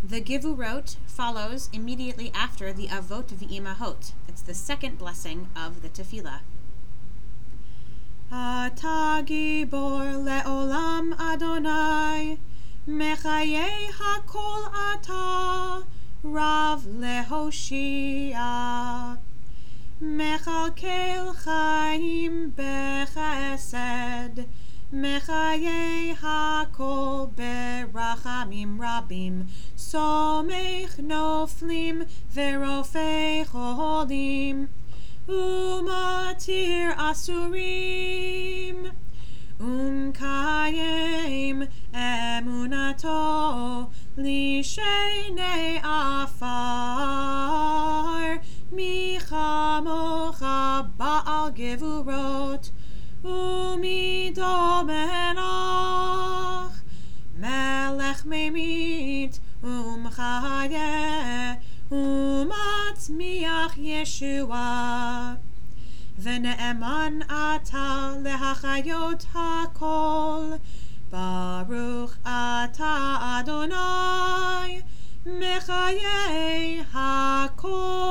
The Givurot follows immediately after the Avot V'Imahot. It's the second blessing of the Tefillah. Ata Gibor Le'olam Adonai, Mechayei HaKol Ata, Rav Lehoshia, Mechalkel Chaim Bechesed, Mechayei HaKol Berachamim Rabim, Somech Noflim Verofei Cholim, Umatir Asurim, Kayem Emunato Lishene Afar, Michamocha Baal Gevurot, Umidomenach, Melech Memit, Chayeh, Umatzmiach Yeshua, V'ne'eman ata lehachayot hakol, Baruch ata Adonai, Mechayei hakol.